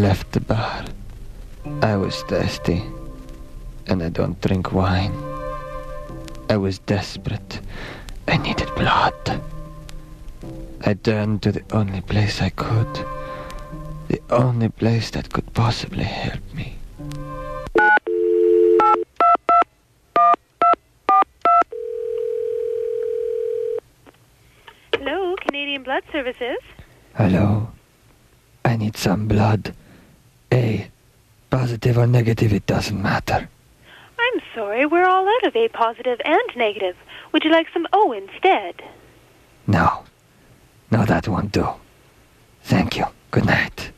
left the bar. I was thirsty, and I don't drink wine. I was desperate. I needed blood. I turned to the only place I could. The only place that could possibly help me. Hello, Canadian Blood Services. Hello. I need some blood. A. Positive or negative, it doesn't matter. I'm sorry, we're all out of A positive and negative. Would you like some O instead? No. No, that won't do. Thank you. Good night.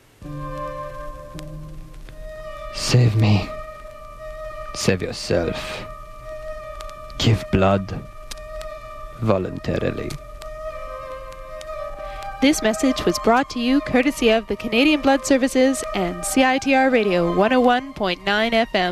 Save me. Save yourself. Give blood. Voluntarily. This message was brought to you courtesy of the Canadian Blood Services and CITR Radio 101.9 FM.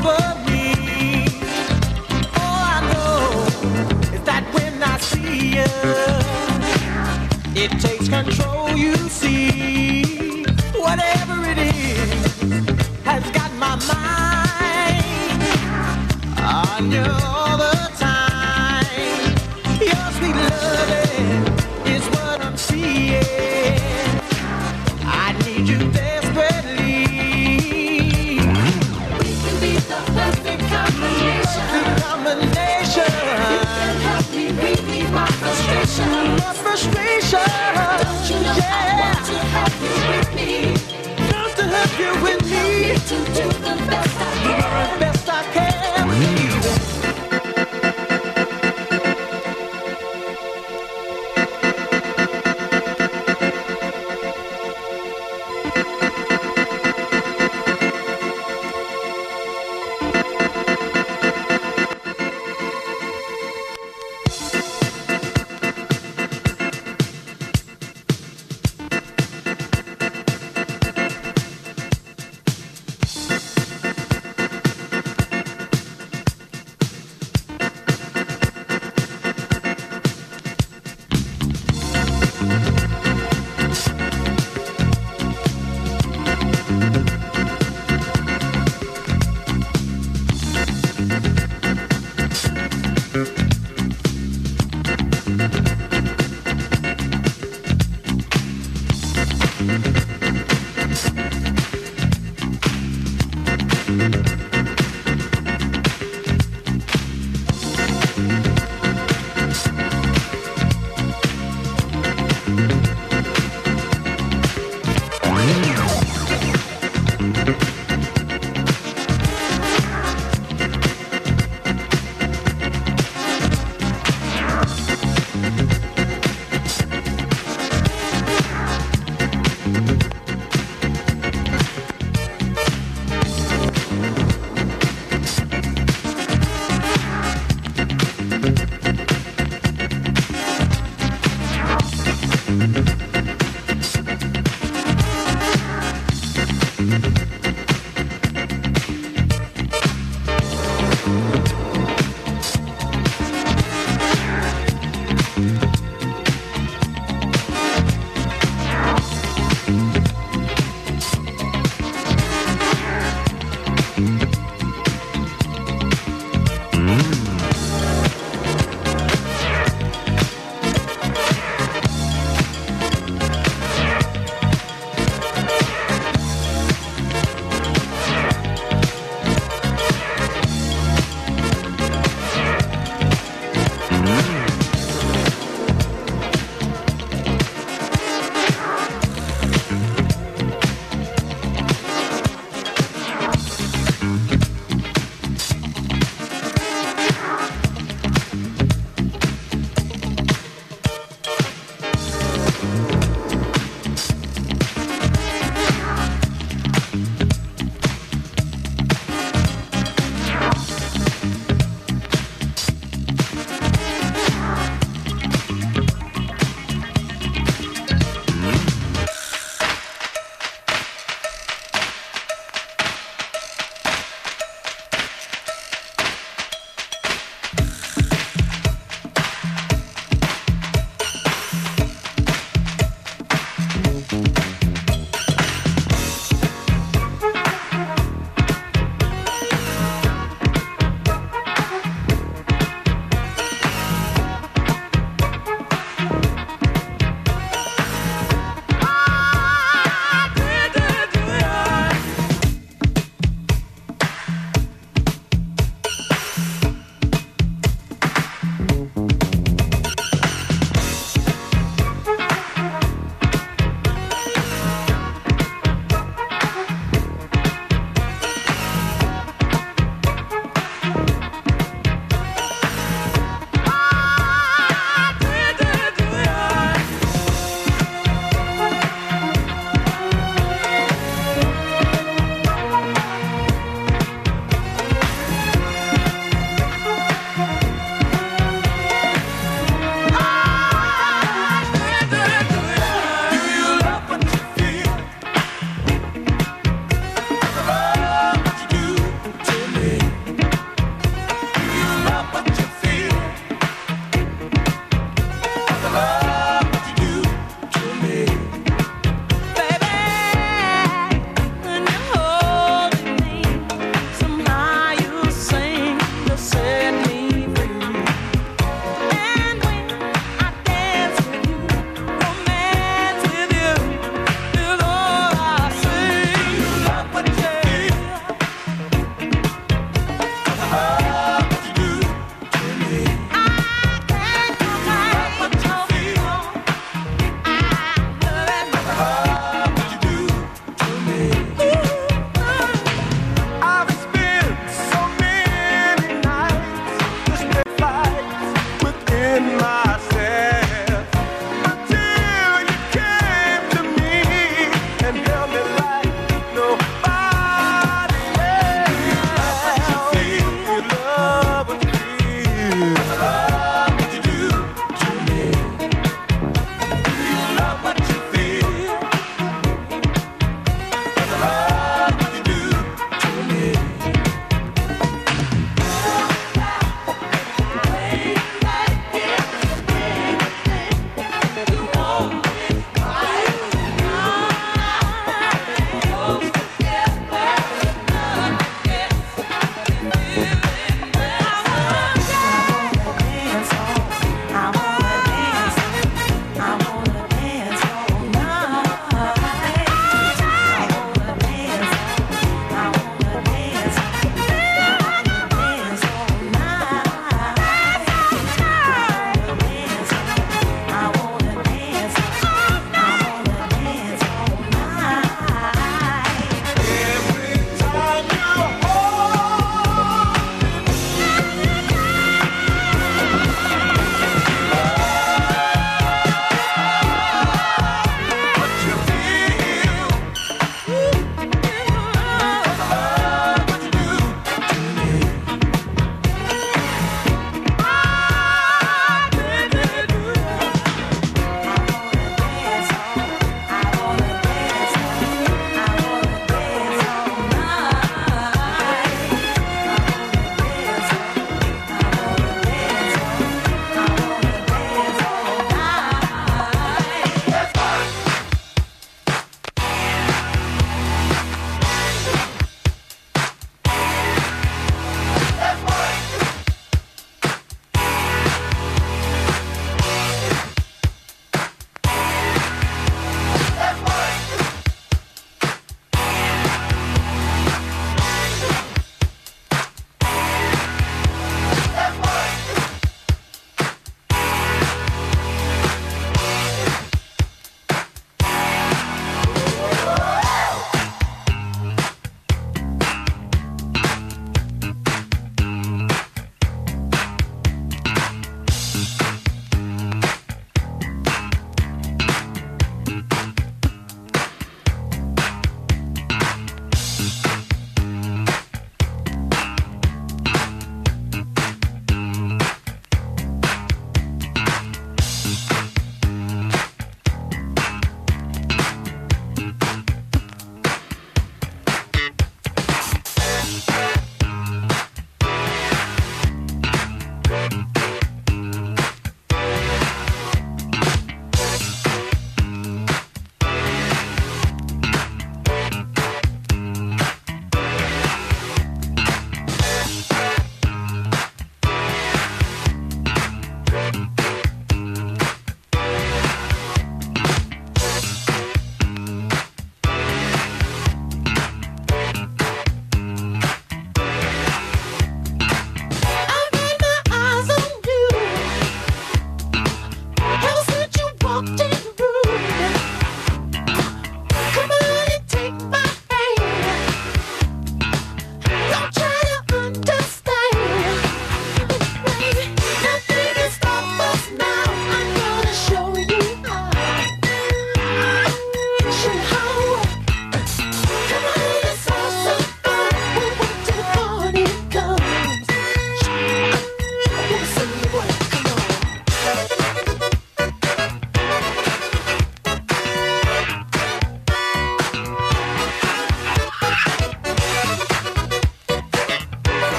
over me. All I know is that when I see you, it takes control, you see. Whatever it is has got my mind on you all the time. Your sweet loving is what I'm seeing. I need you desperately. We can be the perfect combination. Perfect combination. You can help me relieve my frustration. My frustration. Don't you know I want to have you with me? Just to have you with me. To do the best I can. The best I can with you.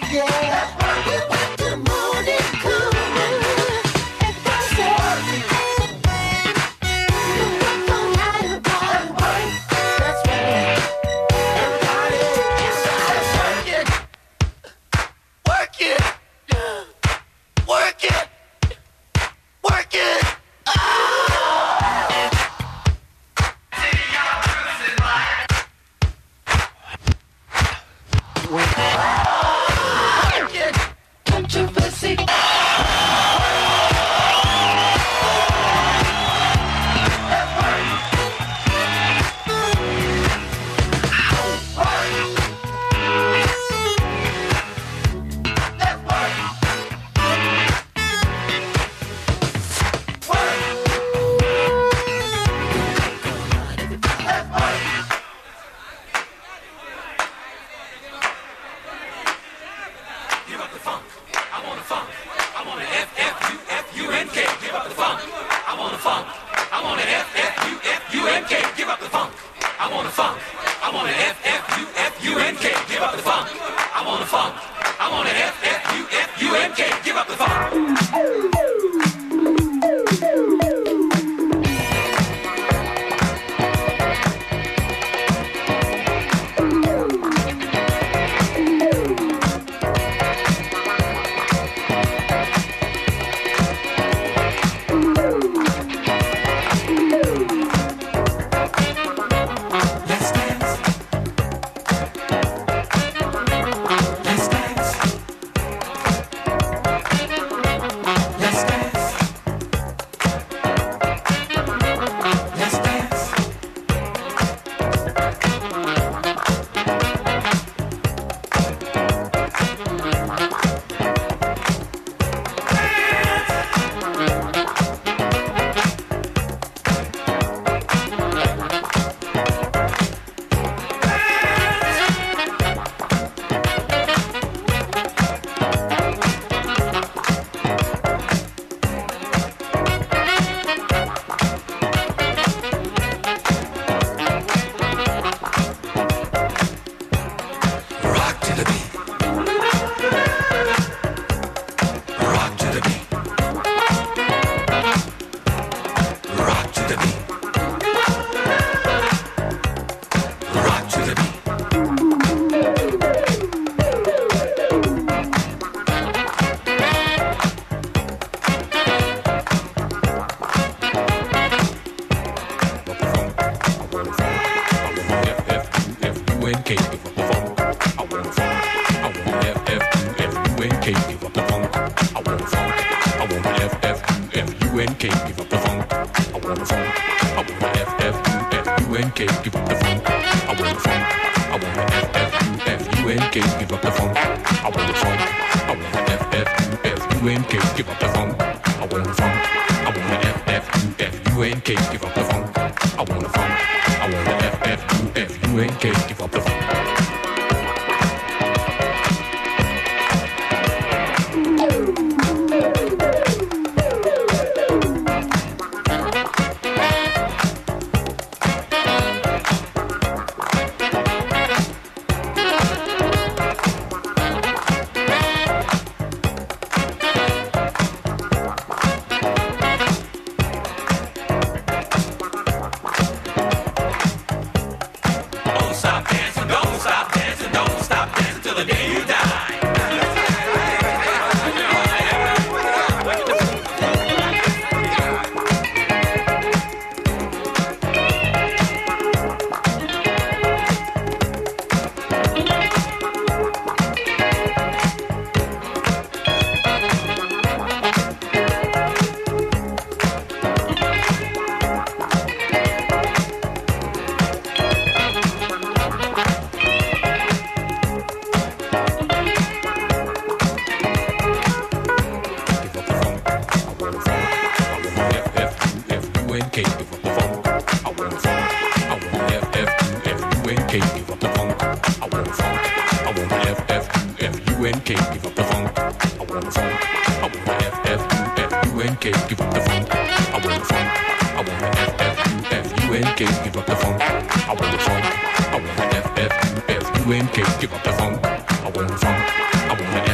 Give up the funk. I want the funk. I want the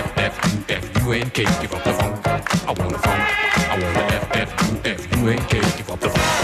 can't give up the funk. I want the funk. I want the F-F-U-F. Can't give up the funk.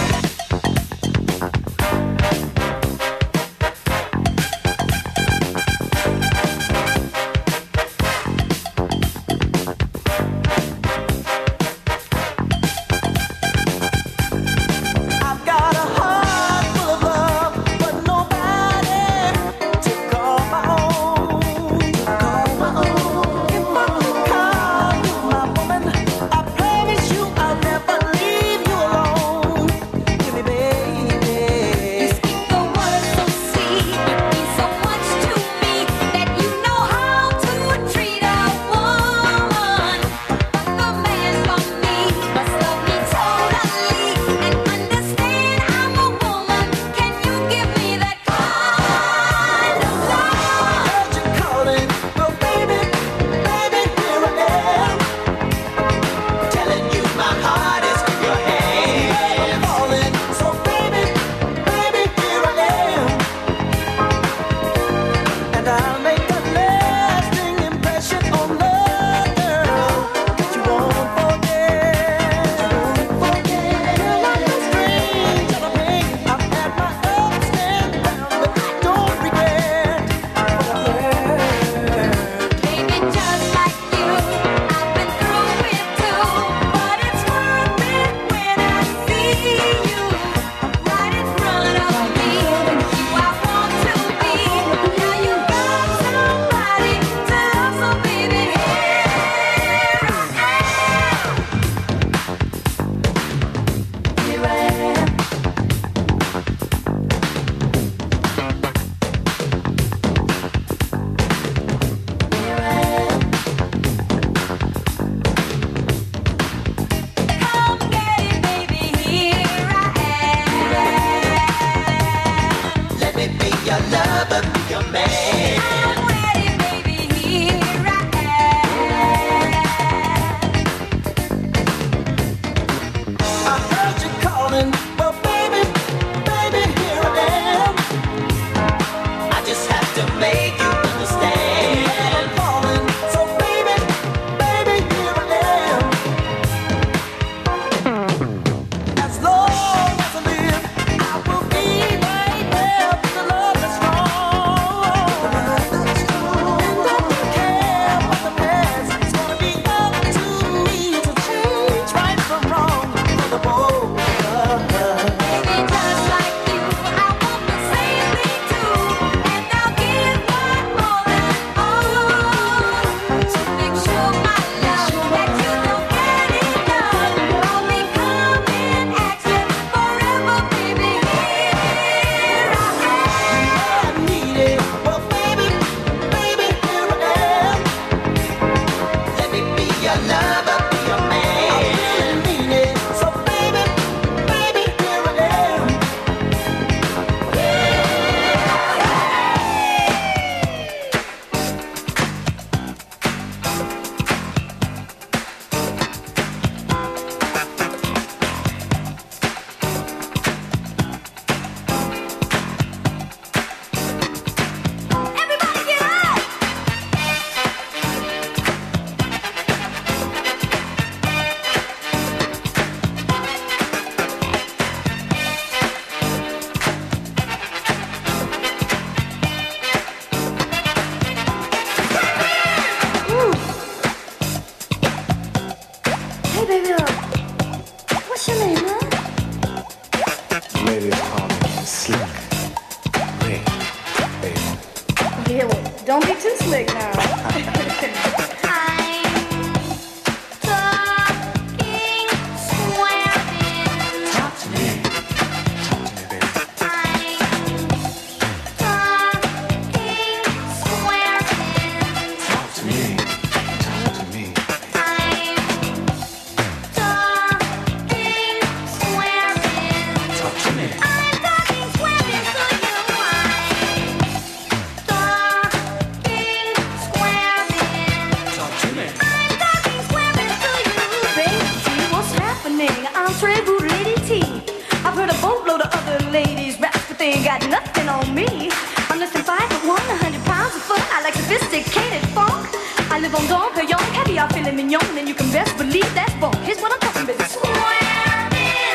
Got nothing on me. I'm less than 5'1", 100 pounds of fun. I like sophisticated funk. I live on Don Perignon, caviar, filet mignon, and you can best believe that's bon. Here's what I'm talking about. Swabbing.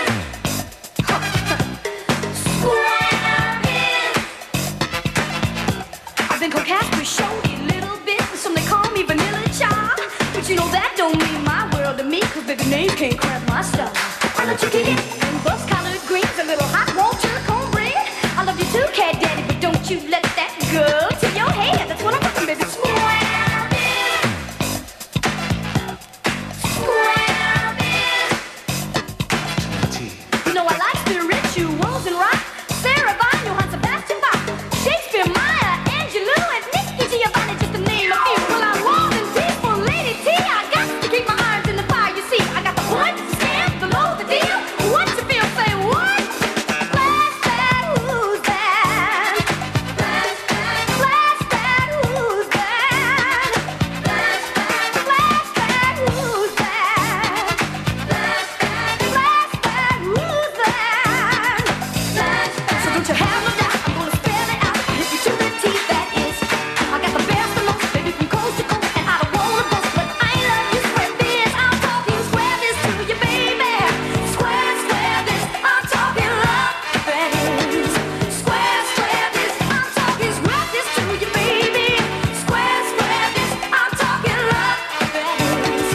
Swabbing. I've been coquette with Shody a little bit, and some they call me Vanilla Child. But you know that don't mean my world to me, cause baby names can't cramp my style. I love you get it, and bus-collared greens, a little hot water cornbread. I love you too, cat daddy, but don't you let that go to your head. That's what I'm talking, baby. Swabbing. Swabbing. You know I like spirituals and rock. Sarah Vaughan, Johann Sebastian Bach, Shakespeare, Maya Angelou, and Nikki Giovanni, just to name a few. Well, I'm warm and peaceful, Lady T. I got to keep my irons in the fire, you see. I got the one stamp, the low, the deal. What you feel, say what? Blast that, who's that? Blast that, blast that, who's that? Blast that, blast that, who's that? Blast that, blast that, who's that? Blast that. So don't you have no doubt, I'm gonna spell it out. Hit you to the teeth, that is. I got the best of most, baby, from coast to coast, and I don't wanna boast, but I love you, square biz. I'm talking square biz to you, baby. Square, square biz, I'm talking love biz. Square, square biz, I'm talking square biz to you, baby. Square, square biz, I'm talking love biz.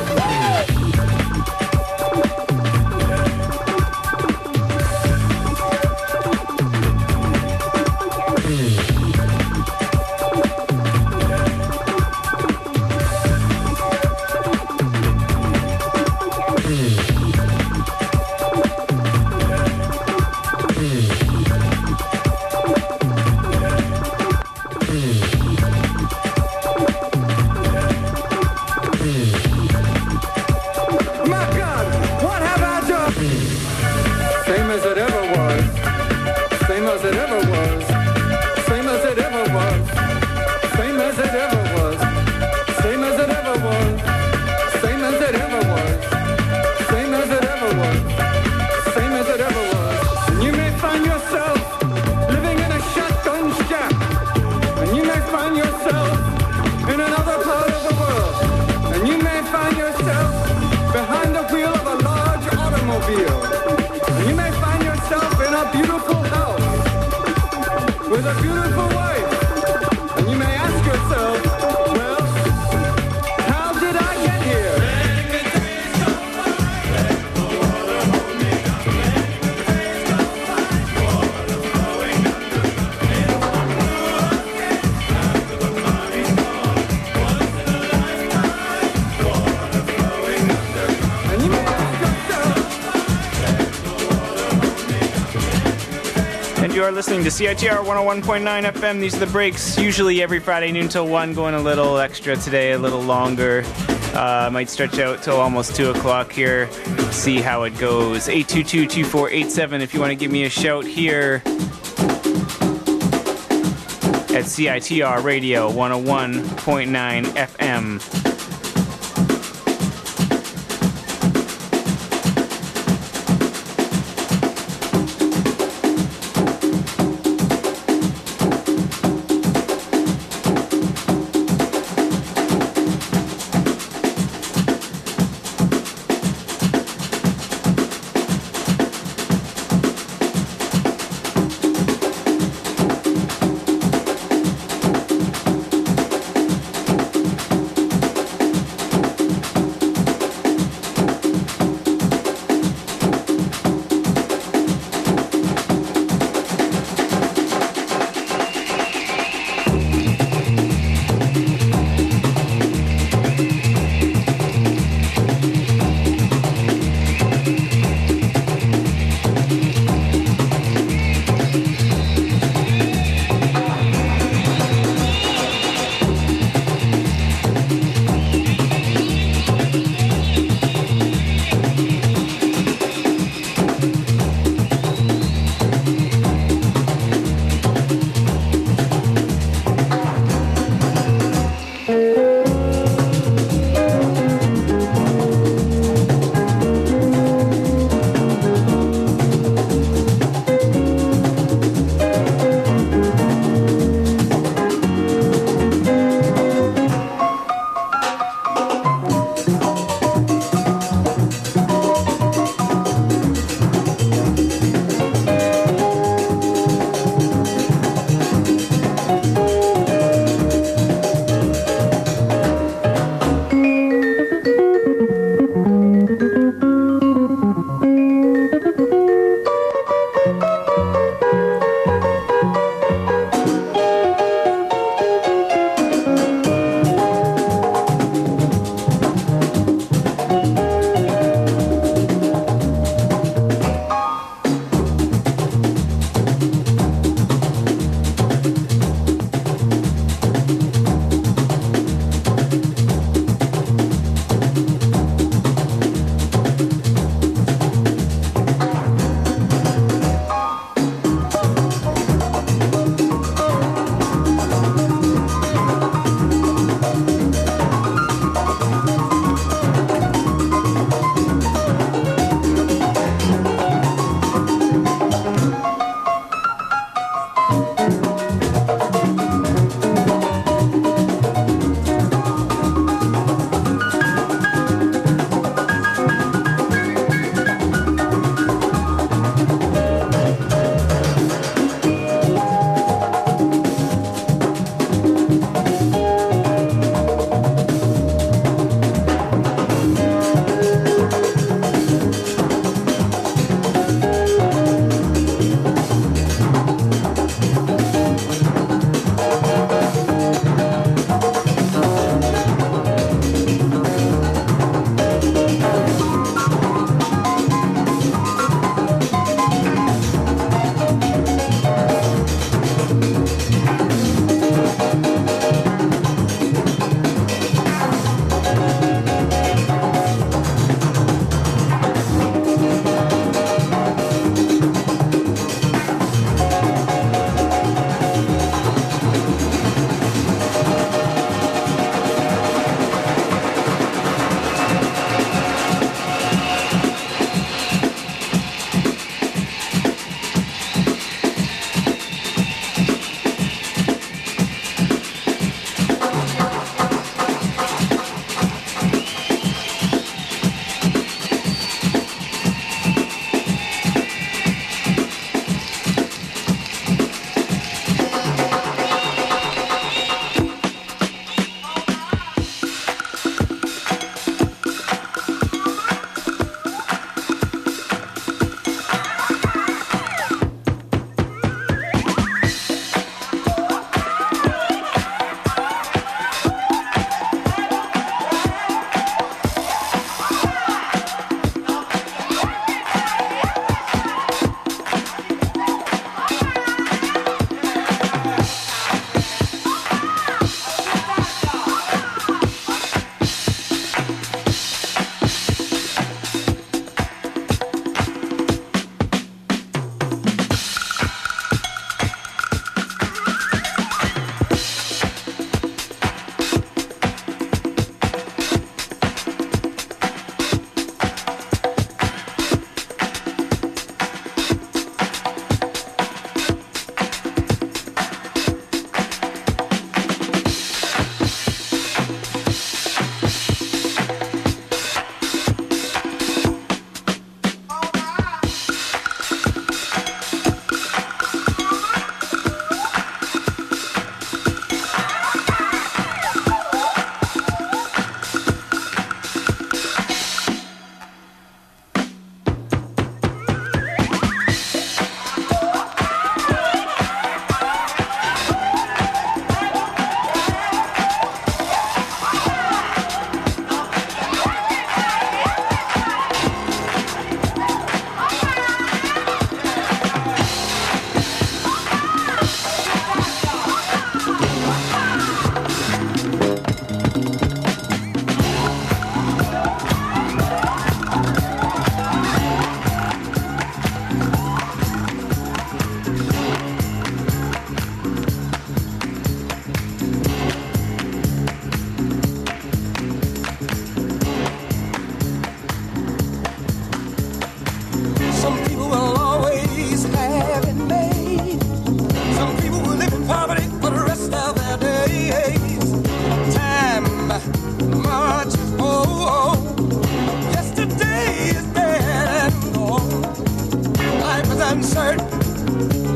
My God, what have I done? Same as it ever was. Same as it ever was. Same as it ever was. Same as it ever was. Same as it ever was. Same as it ever was. Same as it ever was. Same as it ever was. And you may find yourself living in a shotgun shack. And you may find yourself in another part of the world. And you may find yourself behind the wheel of a large automobile. And you may find yourself in a beautiful house with a beautiful wife. And you may ask yourself, well, how did I get here? And you may ask yourself, And you are listening to CITR 101.9 FM. These are the breaks, usually every Friday noon till 1, going a little extra today, a little longer. Might stretch out till almost 2 o'clock here. See how it goes. 822-2487 if you want to give me a shout here at CITR Radio 101.9 FM.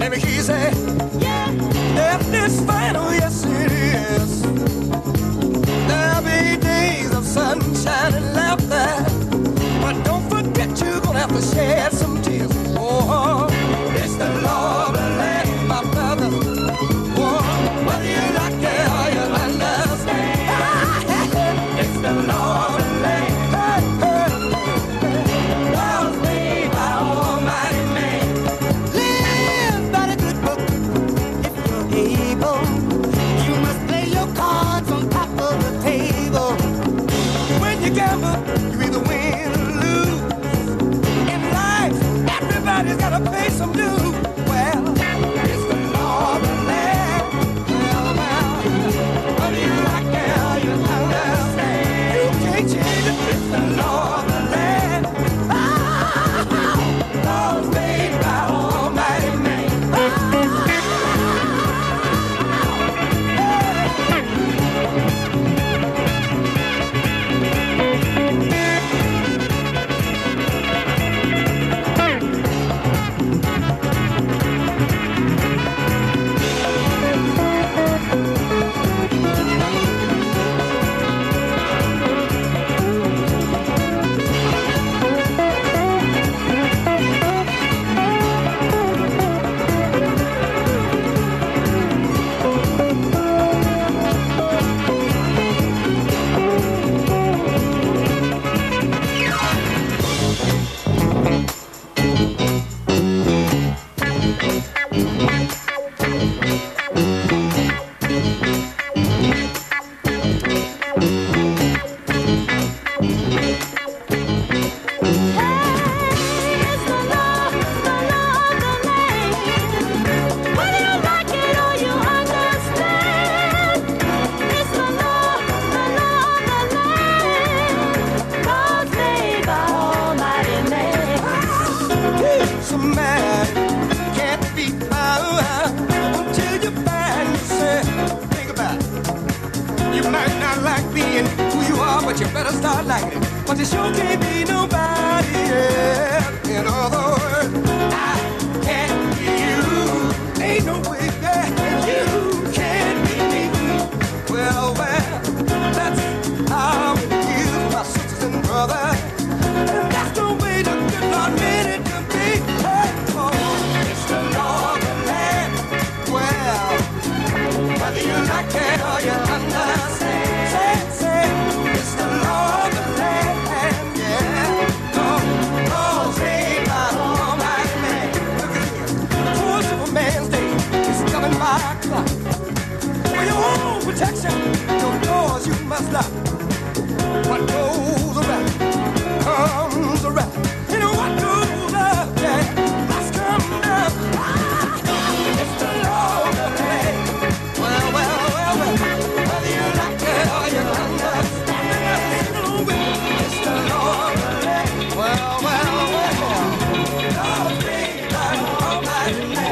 Let me hear you say, yeah. Death is final, yes it is. There'll be days of sunshine and laughter, but don't forget you're gonna have to shed some tears. Oh, it's the law of the land, my brother. Oh, whether you like it or you understand, it's the law of the land. Laws made by Almighty man. Live by the good book if you're able. You must play your cards on top of the table. When you gamble, you either win or lose. In life, everybody's gotta pay some dues. Well, it's the law of the land. Well, whether you like it or you understand, you can't change it. It's the law of the land. Laws made by Almighty man. But you better start liking it. But you sure can't be nobody else. In other words, I can't be you. Ain't no way that you can be me. Well, that's how it is, my sisters and brothers. And that's the way the good Lord made it to be. Hey, oh, it's the law of the land. Well, whether you like it or you understand, say, it's the law of the land, yeah. Laws made by Almighty man. Look at here. For Superman's day is governed by a clock. For your own protection, your doors you must lock. What goes around comes around. You know what goes up, yeah, must come down. It's the law of the land. Well, whether you like it or you understand, it's the law of the land. Well, laws made by Almighty man.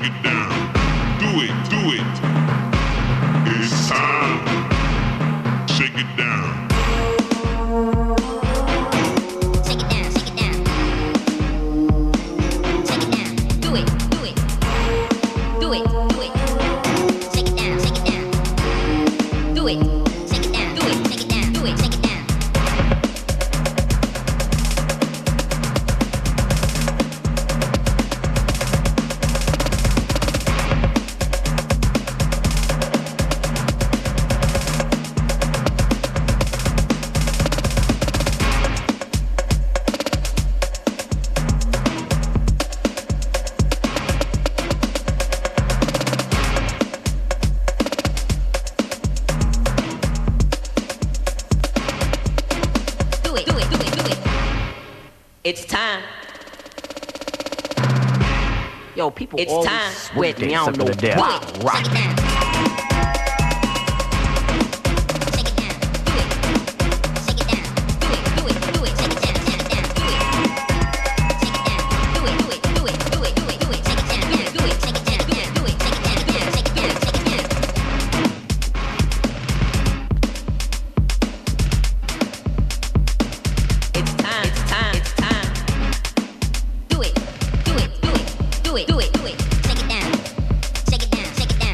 it down. Do it, do it. It's time. Shake it down. Shake it down, shake it down. Shake it down. Do it, do it. Do it, do it. Shake it down, shake it down. Do it. Shake it down, do it, shake it down, do it, shake it down. It's time. Yo, people It's always time. sweat me. I don't know why. Rock.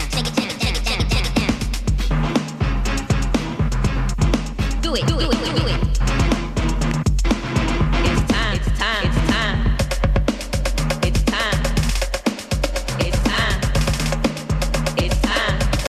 Do it, do it, do it, do it.